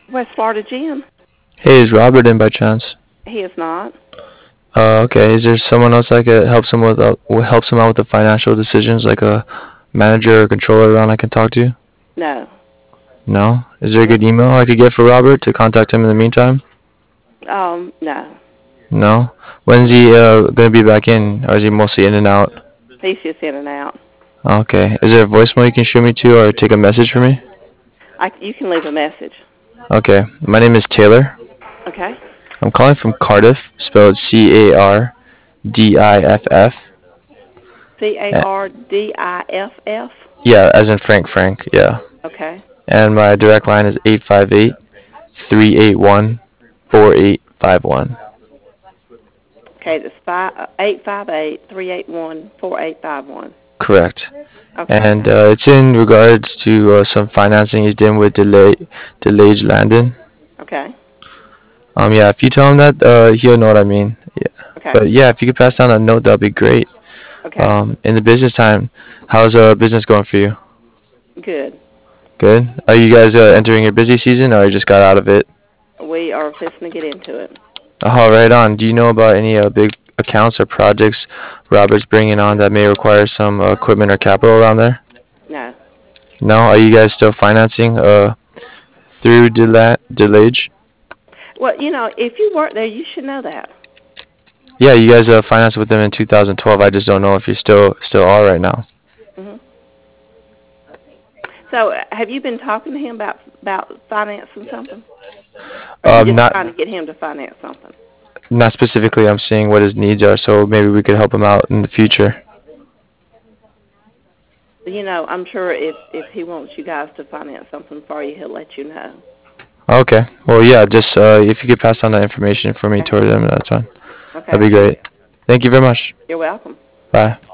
West Florida Gym. Hey, is Robert in by chance? He is not. Okay. Is there someone else that could helps him out with the financial decisions, like a manager or controller around I can talk to? No. No. Is there a good Mm-mm. email I could get for Robert to contact him in the meantime? No. No. When's he gonna be back in, or is he mostly in and out? He's just in and out. Okay. Is there a voicemail you can shoot me to, or take a message for me? You can leave a message. Okay. My name is Taylor. Okay. I'm calling from Cardiff, spelled Cardiff. Cardiff. Yeah, as in Frank. Yeah. Okay. And my direct line is 858-381-4851. Okay. That's 858-381-4851. Correct. Okay. And it's in regards to some financing he's doing with Delage Landon. Okay. Yeah, if you tell him that, he'll know what I mean. Yeah. Okay. But yeah, if you could pass down that note, that'd be great. Okay. In the business time, how's business going for you? Good. Good. Are you guys entering your busy season, or you just got out of it? We are fixing to get into it. Oh, right on. Do you know about any big accounts or projects Robert's bringing on that may require some equipment or capital around there? No. No. Are you guys still financing through Delage? Well, if you work there, you should know that. Yeah, you guys financed with them in 2012. I just don't know if you still are right now. Hmm. So, have you been talking to him about financing something? Or are you just Not trying to get him to finance something? not specifically. I'm seeing what his needs are, so maybe we could help him out in the future. I'm sure if he wants you guys to finance something for you, he'll let you know. Okay. Well, yeah. Just if you could pass on that information for me Okay. toward him, that's fine. That'd Okay. be great. Thank you very much. You're welcome. Bye.